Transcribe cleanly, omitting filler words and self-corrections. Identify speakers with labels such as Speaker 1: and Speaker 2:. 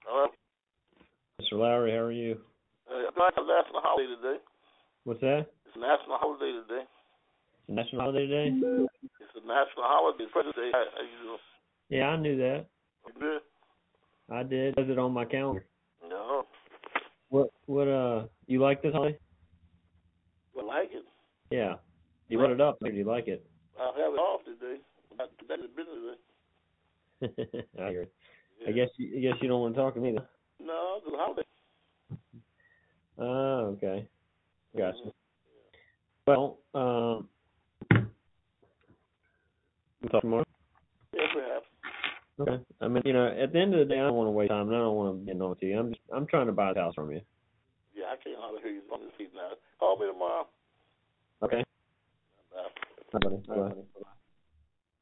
Speaker 1: Mr. Lowry, how are you?
Speaker 2: It's not a national holiday today.
Speaker 1: What's that?
Speaker 2: It's a national holiday today.
Speaker 1: It's a national holiday today?
Speaker 2: It's a national holiday. It's President's Day. How you doing?
Speaker 1: Yeah, I knew that.
Speaker 2: You good?
Speaker 1: I did. It says it on my calendar.
Speaker 2: No.
Speaker 1: You like this holiday?
Speaker 2: I like it.
Speaker 1: Yeah. You let it up, or do you like it?
Speaker 2: I'll have it off today. That's the business day.
Speaker 1: I hear it.
Speaker 2: Yeah.
Speaker 1: I guess you don't want to talk to me then.
Speaker 2: No, it's a holiday.
Speaker 1: Oh, okay. Gotcha.
Speaker 2: Mm-hmm.
Speaker 1: Well, we'll talk tomorrow.
Speaker 2: Yeah, perhaps.
Speaker 1: Okay. I mean, at the end of the day, I don't want to waste time, and I don't want to get on to you. I'm trying to buy the house from you.
Speaker 2: Yeah, I can't hardly hear you on the seat now. Call me tomorrow.
Speaker 1: Okay.
Speaker 2: Bye.
Speaker 1: Bye, buddy. Bye.